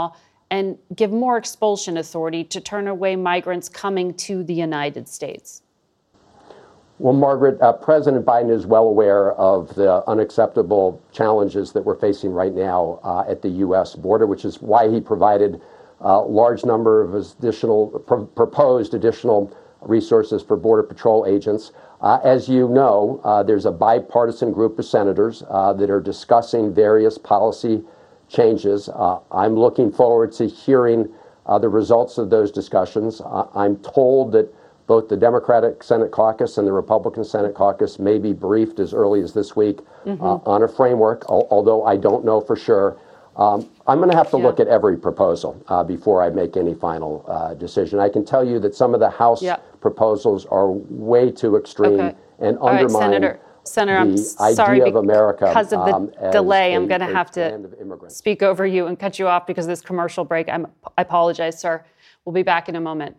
and give more expulsion authority to turn away migrants coming to the United States? Well, Margaret, uh, President Biden is well aware of the unacceptable challenges that we're facing right now uh, at the U S border, which is why he provided a large number of additional, pr- proposed additional resources for Border Patrol agents. Uh, as you know, uh, there's a bipartisan group of senators uh, that are discussing various policy changes. Uh, I'm looking forward to hearing uh, the results of those discussions. Uh, I'm told that both the Democratic Senate caucus and the Republican Senate caucus may be briefed as early as this week mm-hmm. uh, on a framework, al- although I don't know for sure. Um, I'm going to have to yeah. look at every proposal uh, before I make any final uh, decision. I can tell you that some of the House yeah. proposals are way too extreme okay. and All undermine right, Senator. Senator, I'm the sorry idea of America. Because of the um, delay, a, I'm going to have to speak over you and cut you off because of this commercial break. I'm, I apologize, sir. We'll be back in a moment.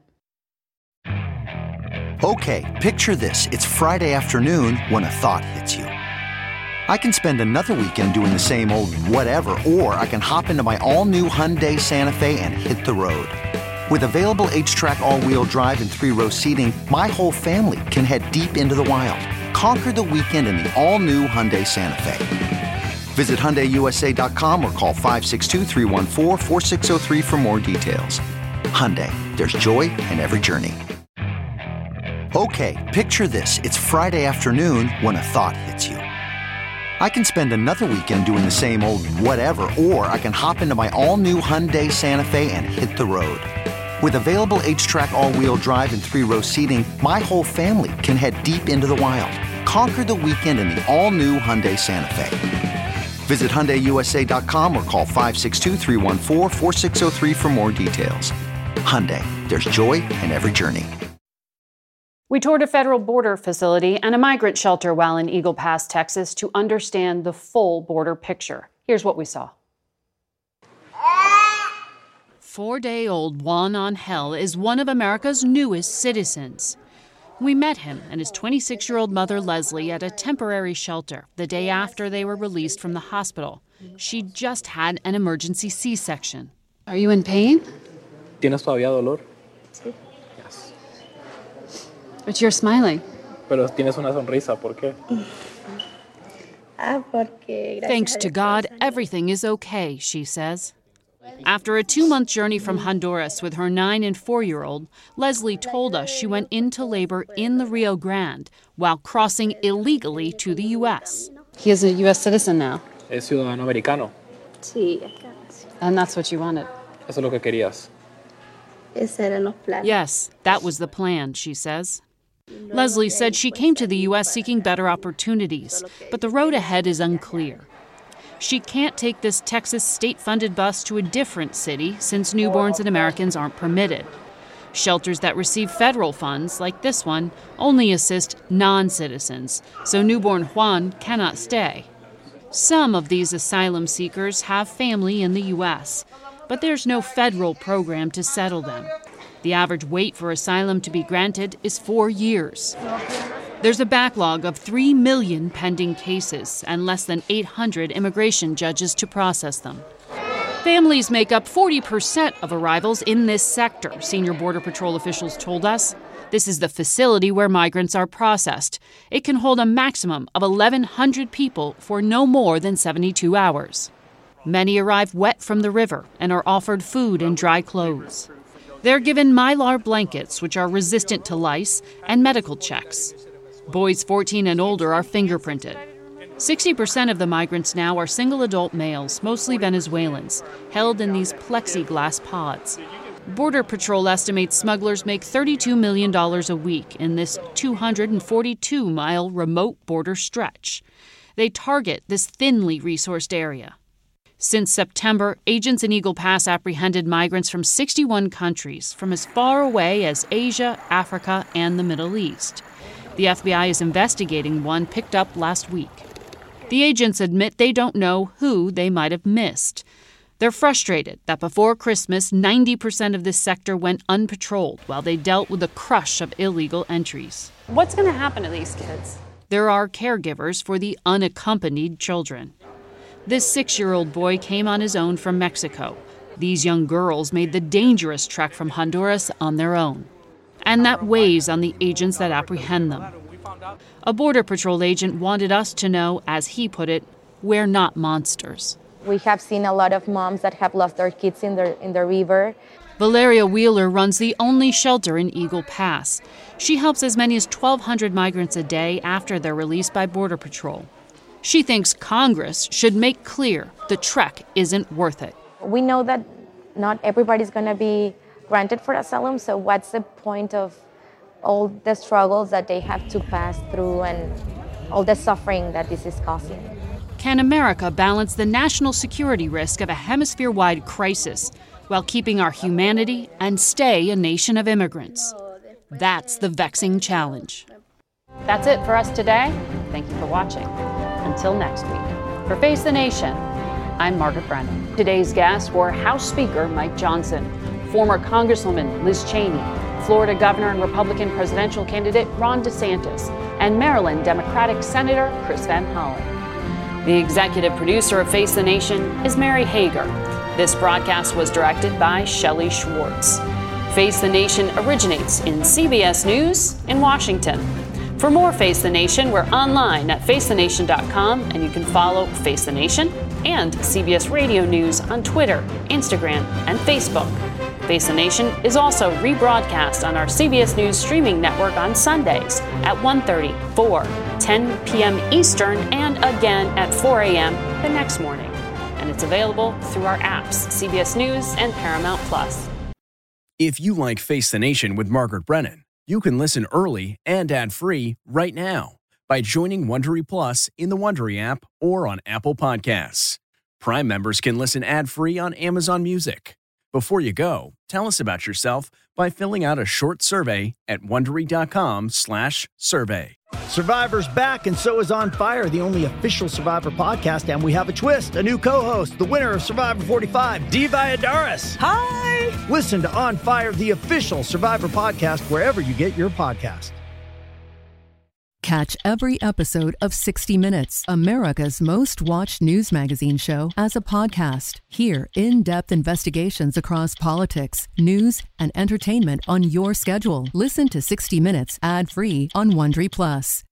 Okay, picture this. It's Friday afternoon when a thought hits you. I can spend another weekend doing the same old whatever, or I can hop into my all-new Hyundai Santa Fe and hit the road. With available H-Track all-wheel drive and three-row seating, my whole family can head deep into the wild. Conquer the weekend in the all-new Hyundai Santa Fe. Visit Hyundai U S A dot com or call five six two, three one four, four six zero three for more details. Hyundai, there's joy in every journey. Okay, picture this. It's Friday afternoon when a thought hits you. I can spend another weekend doing the same old whatever, or I can hop into my all-new Hyundai Santa Fe and hit the road. With available H-Track all-wheel drive and three-row seating, my whole family can head deep into the wild. Conquer the weekend in the all-new Hyundai Santa Fe. Visit Hyundai U S A dot com or call five six two, three one four, four six zero three for more details. Hyundai, there's joy in every journey. We toured a federal border facility and a migrant shelter while in Eagle Pass, Texas, to understand the full border picture. Here's what we saw. Four-day-old Juan Angel is one of America's newest citizens. We met him and his twenty-six-year-old mother, Leslie, at a temporary shelter the day after they were released from the hospital. She just had an emergency C-section. Are you in pain? ¿Tienes todavía dolor? Sí. Yes. But you're smiling. Pero tienes una sonrisa, ¿por qué? Thanks to God, everything is okay, she says. After a two-month journey from Honduras with her nine- and four-year-old, Leslie told us she went into labor in the Rio Grande while crossing illegally to the U S. He is a U S citizen now. Es ciudadano americano. Sí. And that's what you wanted. Eso es lo que querías. Yes, that was the plan, she says. Leslie said she came to the U S seeking better opportunities, but the road ahead is unclear. She can't take this Texas state-funded bus to a different city since newborns and Americans aren't permitted. Shelters that receive federal funds, like this one, only assist non-citizens, so newborn Juan cannot stay. Some of these asylum seekers have family in the U S, but there's no federal program to settle them. The average wait for asylum to be granted is four years. There's a backlog of three million pending cases and less than eight hundred immigration judges to process them. Families make up forty percent of arrivals in this sector, senior Border Patrol officials told us. This is the facility where migrants are processed. It can hold a maximum of eleven hundred people for no more than seventy-two hours. Many arrive wet from the river and are offered food and dry clothes. They're given Mylar blankets, which are resistant to lice, and medical checks. Boys fourteen and older are fingerprinted. sixty percent of the migrants now are single adult males, mostly Venezuelans, held in these plexiglass pods. Border Patrol estimates smugglers make thirty-two million dollars a week in this two hundred forty-two mile remote border stretch. They target this thinly resourced area. Since September, agents in Eagle Pass apprehended migrants from sixty-one countries, from as far away as Asia, Africa, and the Middle East. The F B I is investigating one picked up last week. The agents admit they don't know who they might have missed. They're frustrated that before Christmas, ninety percent of this sector went unpatrolled while they dealt with a crush of illegal entries. What's going to happen to these kids? There are caregivers for the unaccompanied children. This six-year-old boy came on his own from Mexico, These young girls made the dangerous trek from Honduras on their own. And that weighs on the agents that apprehend them. A Border Patrol agent wanted us to know, as he put it, we're not monsters. We have seen a lot of moms that have lost their kids in the, in the river. Valeria Wheeler runs the only shelter in Eagle Pass. She helps as many as twelve hundred migrants a day after they're released by Border Patrol. She thinks Congress should make clear the trek isn't worth it. We know that not everybody's going to be granted for asylum, so what's the point of all the struggles that they have to pass through and all the suffering that this is causing? Can America balance the national security risk of a hemisphere-wide crisis while keeping our humanity and stay a nation of immigrants? That's the vexing challenge. That's it for us today. Thank you for watching. Until next week, for Face the Nation, I'm Margaret Brennan. Today's guests were House Speaker Mike Johnson, former Congresswoman Liz Cheney, Florida Governor and Republican presidential candidate Ron DeSantis, and Maryland Democratic Senator Chris Van Hollen. The executive producer of Face the Nation is Mary Hager. This broadcast was directed by Shelley Schwartz. Face the Nation originates in C B S News in Washington. For more Face the Nation, we're online at face the nation dot com, and you can follow Face the Nation and C B S Radio News on Twitter, Instagram, and Facebook. Face the Nation is also rebroadcast on our C B S News streaming network on Sundays at one thirty, four, ten p.m. Eastern, and again at four a.m. the next morning. And it's available through our apps, C B S News and Paramount Plus. If you like Face the Nation with Margaret Brennan, you can listen early and ad-free right now by joining Wondery Plus in the Wondery app or on Apple Podcasts. Prime members can listen ad-free on Amazon Music. Before you go, tell us about yourself by filling out a short survey at Wondery.com slash survey. Survivor's back, and so is On Fire, the only official Survivor podcast, and we have a twist, a new co-host, the winner of Survivor forty-five, Dee Valladares. Hi! Listen to On Fire, the official Survivor podcast, wherever you get your podcast. Catch every episode of sixty minutes, America's most watched news magazine show, as a podcast. Hear in-depth investigations across politics, news, and entertainment on your schedule. Listen to sixty minutes ad-free on Wondery Plus.